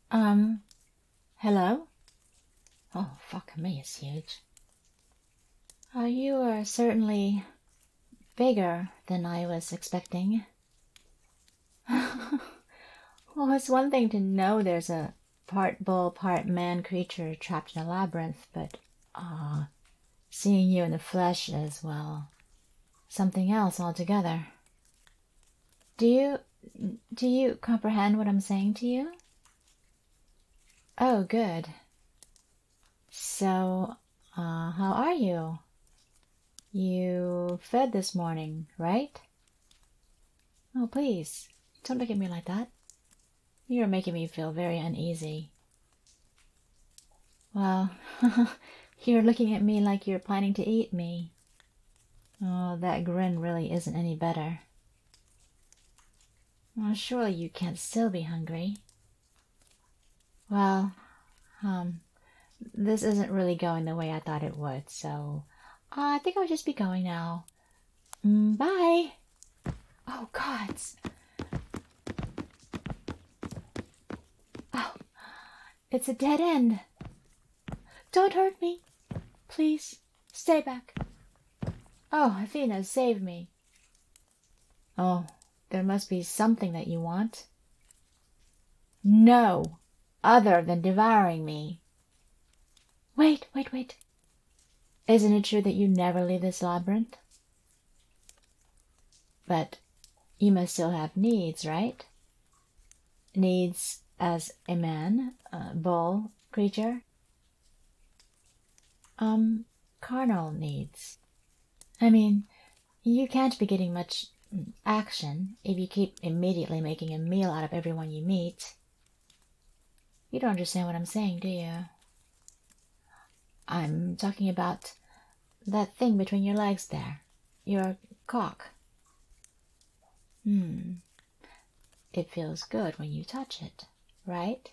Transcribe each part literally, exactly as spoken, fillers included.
Um, hello? Oh, fuck me, it's huge. Uh, you are certainly bigger than I was expecting. Well, it's one thing to know there's a part bull, part man creature trapped in a labyrinth, but, ah, uh, seeing you in the flesh is, well, something else altogether. Do you, do you comprehend what I'm saying to you? Oh, good. So, uh, how are you? You fed this morning, right? Oh, please, don't look at me like that. You're making me feel very uneasy. Well, you're looking at me like you're planning to eat me. Oh, that grin really isn't any better. Well, surely you can't still be hungry. Well, um, this isn't really going the way I thought it would, so I think I'll just be going now. Mm, bye! Oh, gods! Oh, it's a dead end. Don't hurt me. Please, stay back. Oh, Athena, save me. Oh, there must be something that you want. No, other than devouring me. Wait, wait, wait. Isn't it true that you never leave this labyrinth? But you must still have needs, right? Needs as a man, a bull creature? Um, carnal needs. I mean, you can't be getting much action if you keep immediately making a meal out of everyone you meet. You don't understand what I'm saying, do you? I'm talking about that thing between your legs there. Your cock. Hmm. It feels good when you touch it, right?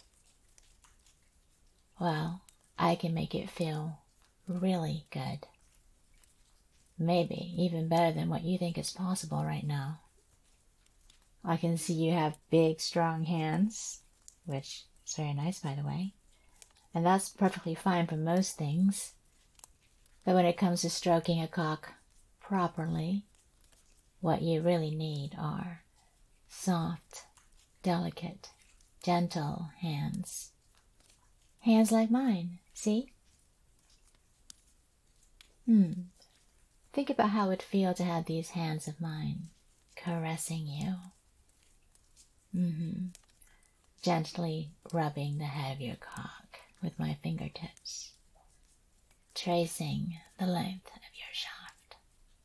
Well, I can make it feel really good. Maybe even better than what you think is possible right now. I can see you have big, strong hands, which is very nice, by the way. And that's perfectly fine for most things. But when it comes to stroking a cock properly, what you really need are soft, delicate, gentle hands. Hands like mine, see? Hmm. Think about how it would feel to have these hands of mine caressing you. Mm-hmm. Gently rubbing the head of your cock with my fingertips, tracing the length of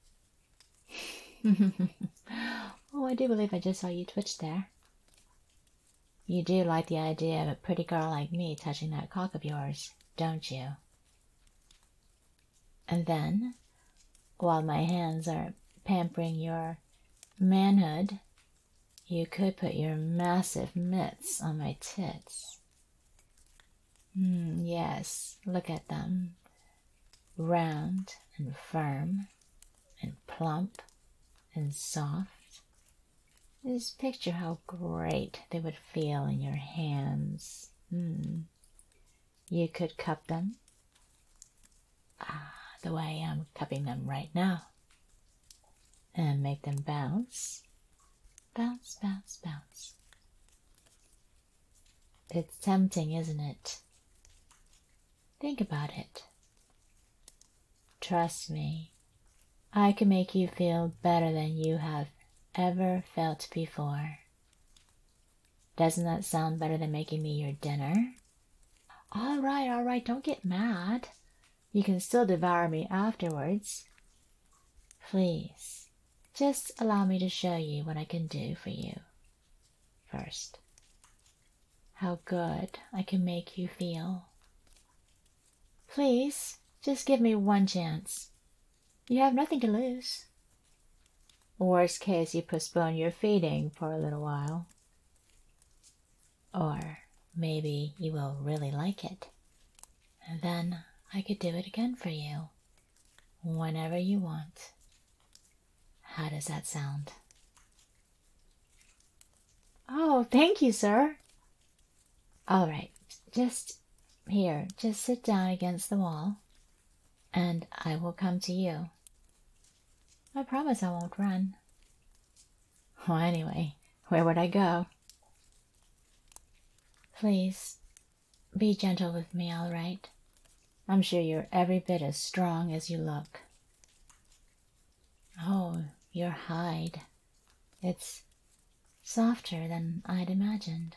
your shaft. Oh, I do believe I just saw you twitch there. You do like the idea of a pretty girl like me touching that cock of yours, don't you? And then, while my hands are pampering your manhood, you could put your massive mitts on my tits. Mm, yes, look at them. Round and firm and plump and soft. Just picture how great they would feel in your hands. Mm. You could cup them. Ah, the way I'm cupping them right now. And make them bounce. Bounce, bounce, bounce. It's tempting, isn't it? Think about it. Trust me, I can make you feel better than you have ever felt before. Doesn't that sound better than making me your dinner? All right, all right, don't get mad. You can still devour me afterwards. Please, just allow me to show you what I can do for you first. How good I can make you feel. Please, just give me one chance. You have nothing to lose. Worst case, you postpone your feeding for a little while. Or maybe you will really like it. And then I could do it again for you. Whenever you want. How does that sound? Oh, thank you, sir. All right, just here, just sit down against the wall, and I will come to you. I promise I won't run. Well, anyway, where would I go? Please, be gentle with me, all right? I'm sure you're every bit as strong as you look. Oh, your hide. It's softer than I'd imagined.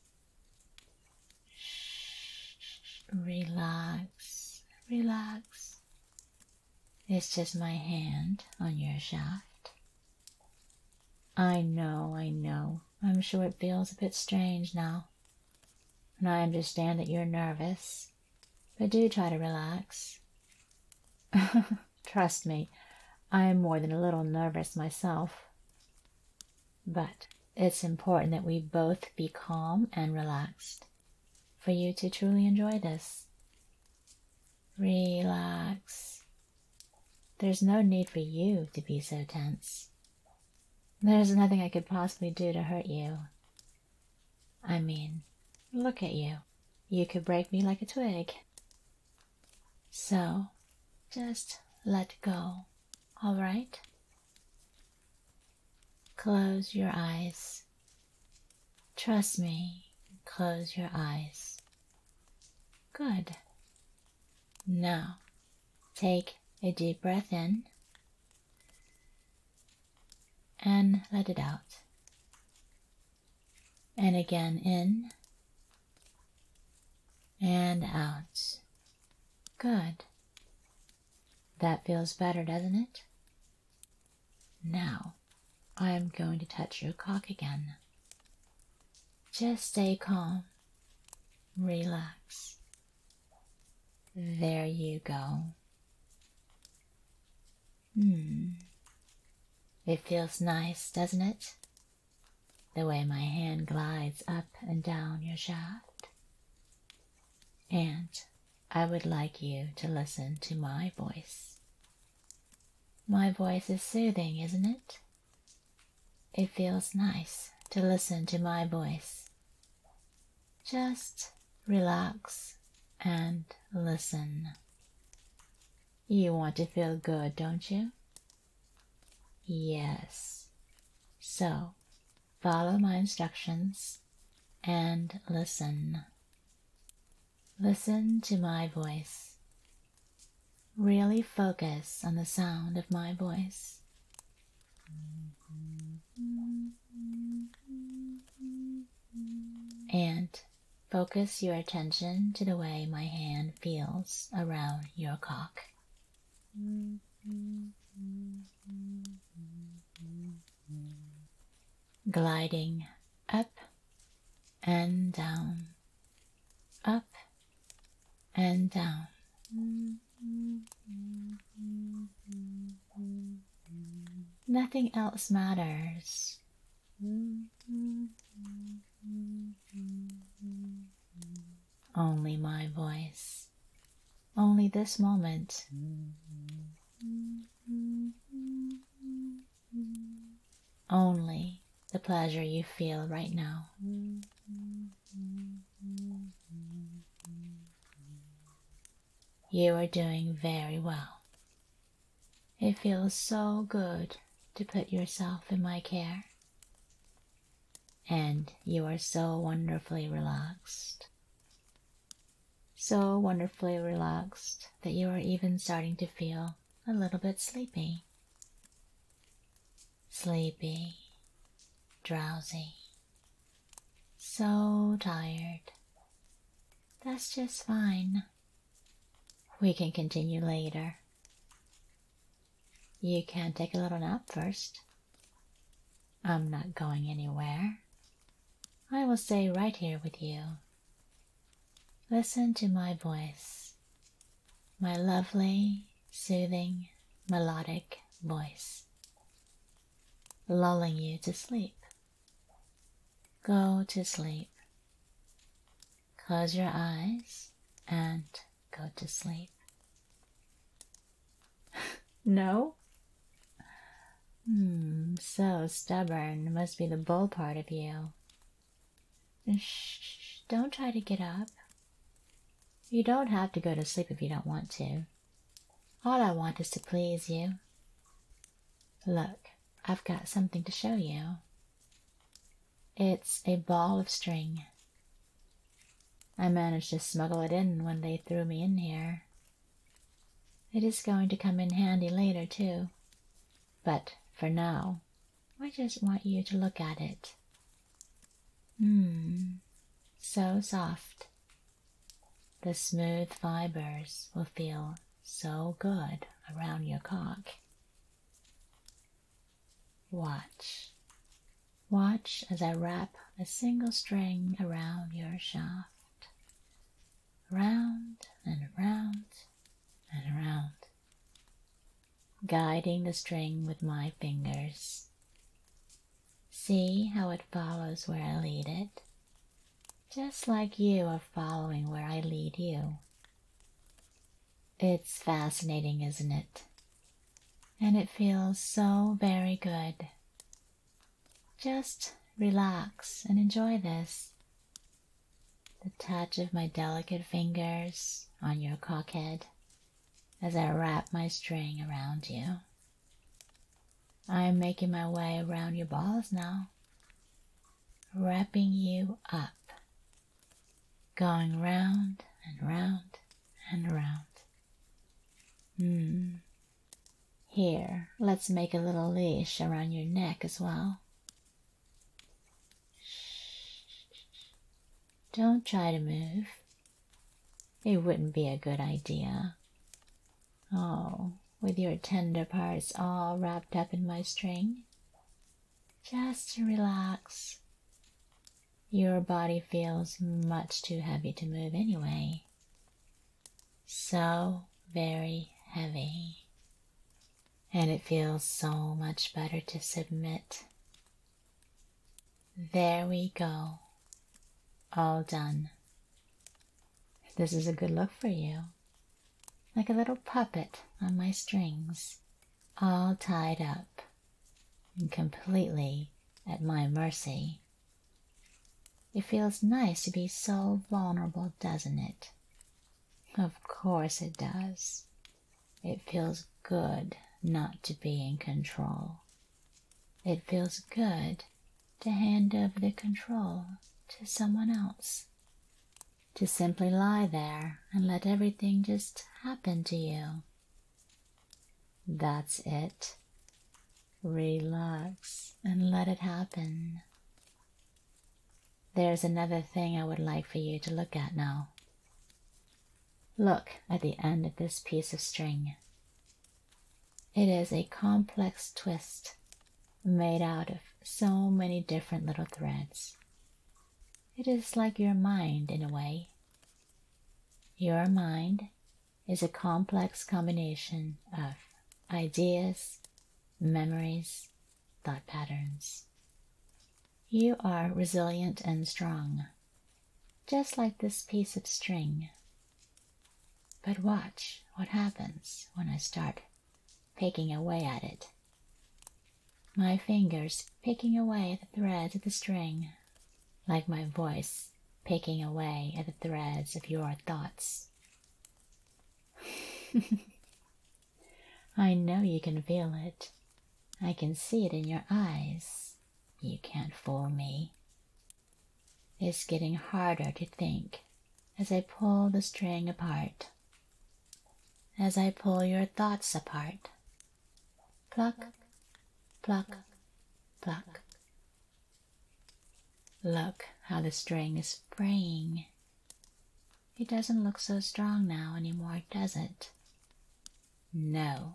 Shh, relax, relax. It's just my hand on your shaft. I know, I know. I'm sure it feels a bit strange now. And I understand that you're nervous. But do try to relax. Trust me, I am more than a little nervous myself. But it's important that we both be calm and relaxed for you to truly enjoy this. Relax. There's no need for you to be so tense. There's nothing I could possibly do to hurt you. I mean, look at you. You could break me like a twig. So, just let go, all right? Close your eyes. Trust me, close your eyes. Good. Now, take a deep breath in and let it out. And again in and out. Good. That feels better, doesn't it? Now, I'm going to touch your cock again. Just stay calm. Relax. There you go. Hmm. It feels nice, doesn't it? The way my hand glides up and down your shaft. And I would like you to listen to my voice. My voice is soothing, isn't it? It feels nice to listen to my voice. Just relax and listen. You want to feel good, don't you? Yes. So, follow my instructions and listen. Listen to my voice. Really focus on the sound of my voice. And focus your attention to the way my hand feels around your cock. Gliding up and down, up and down. Nothing else matters. Only my voice. Only this moment. Only the pleasure you feel right now. You are doing very well. It feels so good to put yourself in my care. And you are so wonderfully relaxed. So wonderfully relaxed that you are even starting to feel a little bit sleepy. Sleepy, drowsy, so tired. That's just fine. We can continue later. You can take a little nap first. I'm not going anywhere. I will stay right here with you. Listen to my voice, my lovely, soothing, melodic voice, lulling you to sleep. Go to sleep. Close your eyes and go to sleep. No? Hmm, so stubborn must be the bull part of you. Shh, don't try to get up. You don't have to go to sleep if you don't want to. All I want is to please you. Look, I've got something to show you. It's a ball of string. I managed to smuggle it in when they threw me in here. It is going to come in handy later, too. But for now, I just want you to look at it. Hmm, so soft. The smooth fibers will feel so good around your cock. Watch. Watch as I wrap a single string around your shaft. Round and round and around. Guiding the string with my fingers. See how it follows where I lead it? Just like you are following where I lead you. It's fascinating, isn't it? And it feels so very good. Just relax and enjoy this. The touch of my delicate fingers on your cockhead as I wrap my string around you. I am making my way around your balls now, wrapping you up, going round and round and round. Hmm. Here, let's make a little leash around your neck as well. Don't try to move. It wouldn't be a good idea. Oh, with your tender parts all wrapped up in my string. Just relax. Your body feels much too heavy to move anyway. So very heavy. And it feels so much better to submit. There we go. All done. This is a good look for you. Like a little puppet on my strings, all tied up and completely at my mercy. It feels nice to be so vulnerable, doesn't it? Of course it does. It feels good not to be in control. It feels good to hand over the control to someone else. To simply lie there and let everything just happen to you. That's it. Relax and let it happen. There's another thing I would like for you to look at now. Look at the end of this piece of string. It is a complex twist made out of so many different little threads. It is like your mind in a way. Your mind is a complex combination of ideas, memories, thought patterns. You are resilient and strong, just like this piece of string. But watch what happens when I start picking away at it. My fingers picking away at the threads of the string, like my voice picking away at the threads of your thoughts. I know you can feel it. I can see it in your eyes. You can't fool me. It's getting harder to think as I pull the string apart. As I pull your thoughts apart. Pluck, pluck, pluck. Look how the string is fraying. It doesn't look so strong now anymore, does it? No.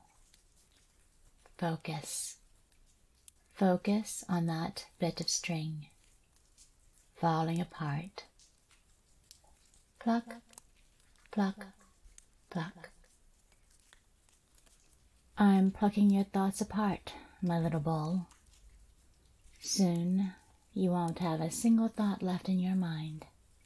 Focus. Focus on that bit of string, falling apart. Pluck, pluck, pluck. I'm plucking your thoughts apart, my little bull. Soon you won't have a single thought left in your mind.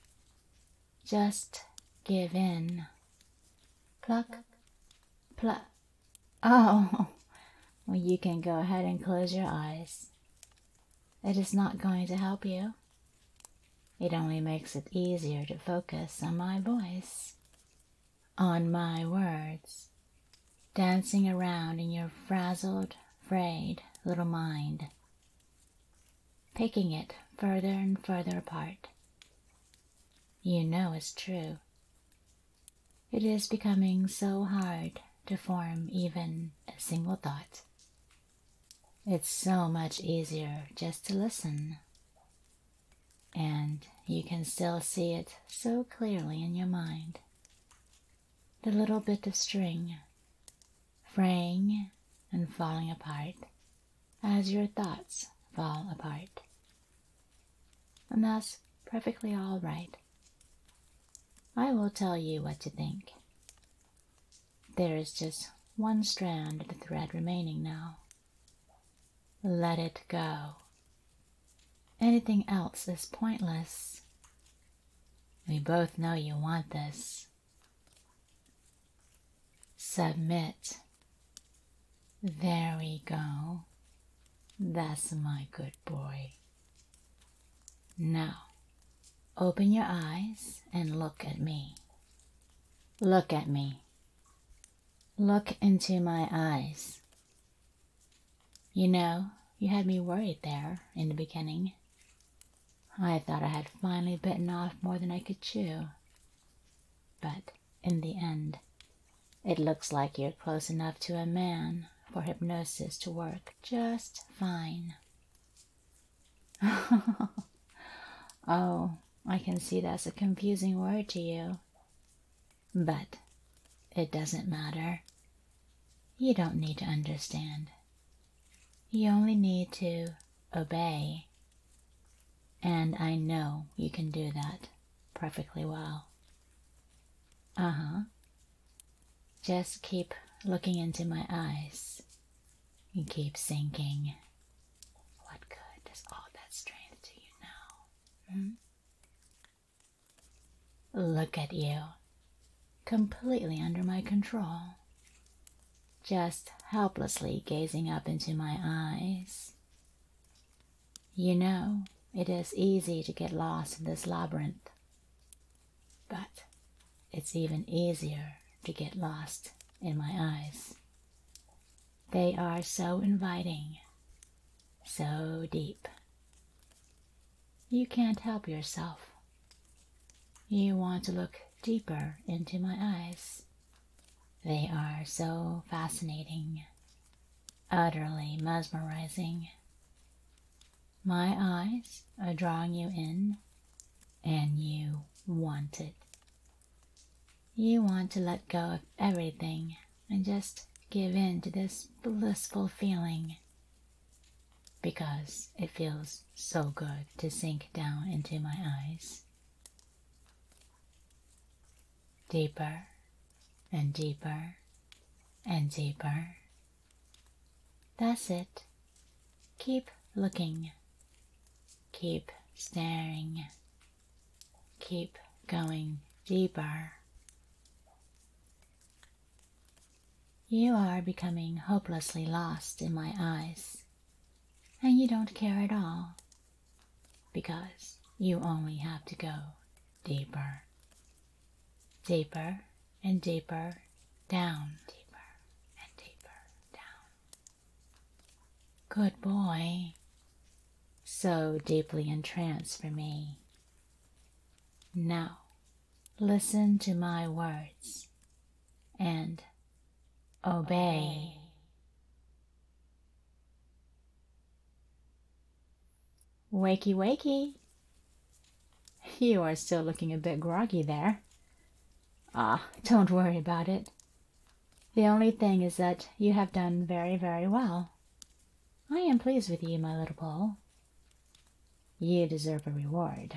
Just give in. Pluck, pluck. Oh, well, you can go ahead and close your eyes. It is not going to help you. It only makes it easier to focus on my voice, on my words, dancing around in your frazzled, frayed little mind, picking it further and further apart. You know it's true. It is becoming so hard to form even a single thought. It's so much easier just to listen. And you can still see it so clearly in your mind. The little bit of string fraying and falling apart as your thoughts fall apart. And that's perfectly all right. I will tell you what to think. There is just one strand of the thread remaining now. Let it go. Anything else is pointless. We both know you want this. Submit. There we go. That's my good boy. Now, open your eyes and look at me. Look at me. Look into my eyes. You know, you had me worried there in the beginning. I thought I had finally bitten off more than I could chew. But in the end, it looks like you're close enough to a man for hypnosis to work just fine. Oh, I can see that's a confusing word to you. But it doesn't matter. You don't need to understand. You only need to obey. And I know you can do that perfectly well. Uh-huh. Just keep looking into my eyes and keep thinking, what good does all that strength do you now? Hmm? Look at you, completely under my control, just helplessly gazing up into my eyes. You know, it is easy to get lost in this labyrinth, but it's even easier to get lost in my eyes. They are so inviting, so deep. You can't help yourself. You want to look deeper into my eyes. They are so fascinating, utterly mesmerizing. My eyes are drawing you in, and you want it. You want to let go of everything and just give in to this blissful feeling, because it feels so good to sink down into my eyes. Deeper and deeper and deeper. That's it. Keep looking. Keep staring. Keep going deeper. You are becoming hopelessly lost in my eyes, and you don't care at all, because you only have to go deeper. Deeper and deeper down. Deeper and deeper down. Good boy. So deeply entranced for me. Now, listen to my words and obey. Wakey, wakey. You are still looking a bit groggy there. Ah, don't worry about it. The only thing is that you have done very, very well. I am pleased with you, my little Paul. You deserve a reward.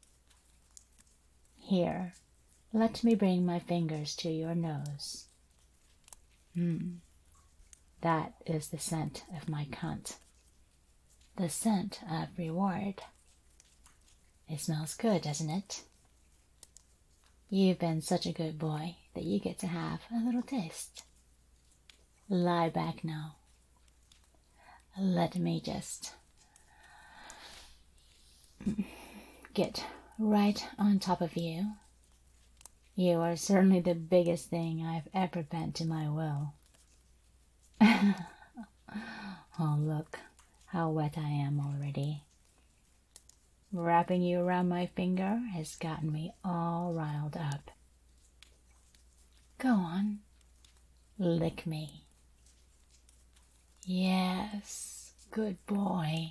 Here, let me bring my fingers to your nose. Hmm, that is the scent of my cunt. The scent of reward. It smells good, doesn't it? You've been such a good boy that you get to have a little taste. Lie back now. Let me just get right on top of you. You are certainly the biggest thing I've ever bent to my will. Oh, look how wet I am already. Wrapping you around my finger has gotten me all riled up. Go on, lick me. Yes, good boy.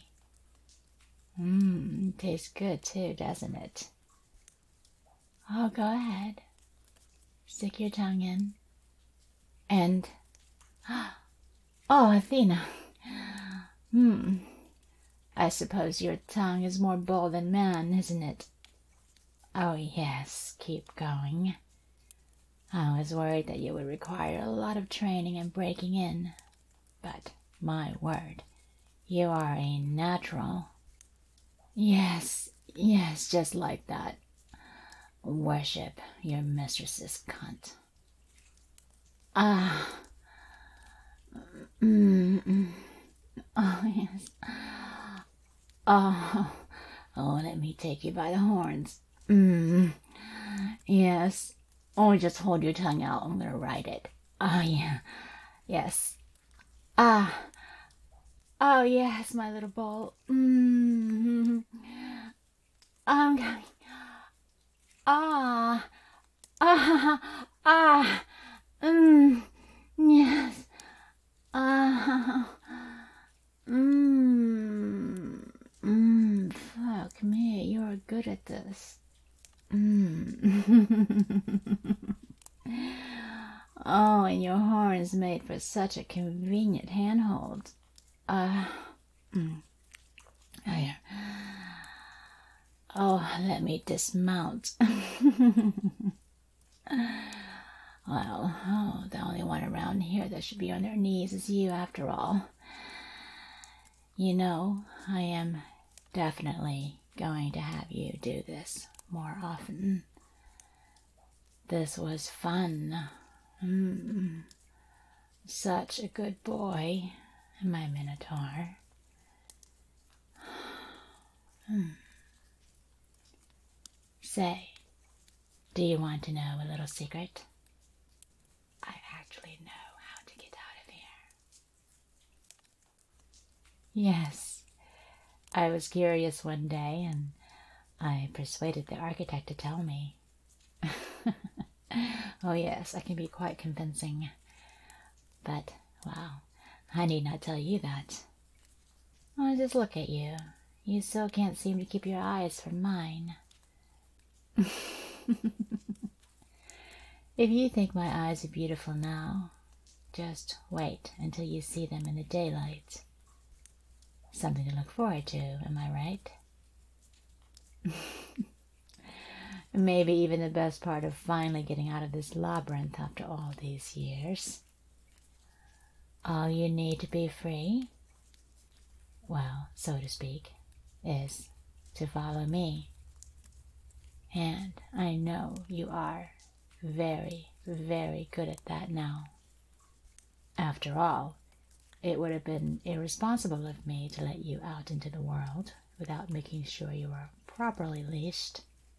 Mmm, tastes good too, doesn't it? Oh, go ahead. Stick your tongue in. And, oh, Athena. Hmm. I suppose your tongue is more bold than man, isn't it? Oh, yes, keep going. I was worried that you would require a lot of training and breaking in. But, my word, you are a natural. Yes, yes, just like that. Worship your mistress's cunt. Ah. Mm-mm. Oh, yes. Oh, oh, let me take you by the horns. Mm. Yes. Oh, just hold your tongue out. I'm gonna write it. Oh, yeah. Yes. Ah. Oh, yes, my little bowl. Mm. I'm coming. Ah. Ah. Ah. Mm. Yes. Ah. Mmm. Mmm. Fuck me. You're good at this. Mmm. Oh, and your horns made for such a convenient handhold. Ah. Uh, mm. Oh, yeah. Oh, let me dismount. Well, oh, the only one around here that should be on their knees is you, after all. You know, I am definitely going to have you do this more often. This was fun. Mm. Such a good boy, my Minotaur. Hmm. Say, do you want to know a little secret? I actually know how to get out of here. Yes, I was curious one day, and I persuaded the architect to tell me. Oh yes, I can be quite convincing. But, well, I need not tell you that. Oh, just look at you. You still can't seem to keep your eyes from mine. If you think my eyes are beautiful now, just wait until you see them in the daylight. Something to look forward to, am I right? Maybe even the best part of finally getting out of this labyrinth after all these years. All you need to be free, well, so to speak, is to follow me. And I know you are very, very good at that now. After all, it would have been irresponsible of me to let you out into the world without making sure you were properly leashed.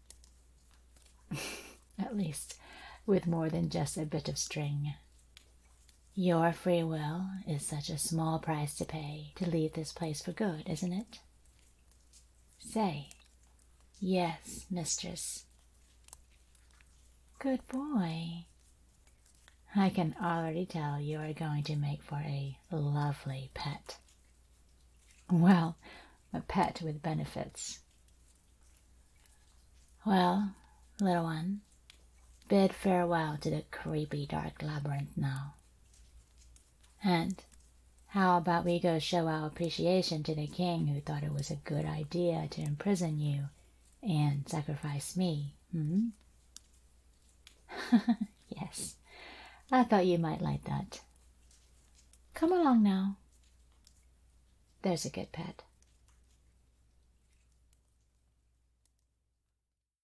At least with more than just a bit of string. Your free will is such a small price to pay to leave this place for good, isn't it? Say, yes, mistress. Good boy. I can already tell you are going to make for a lovely pet. Well, a pet with benefits. Well, little one, bid farewell to the creepy dark labyrinth now. And how about we go show our appreciation to the king who thought it was a good idea to imprison you and sacrifice me, hmm? Yes, I thought you might like that. Come along now. There's a good pet.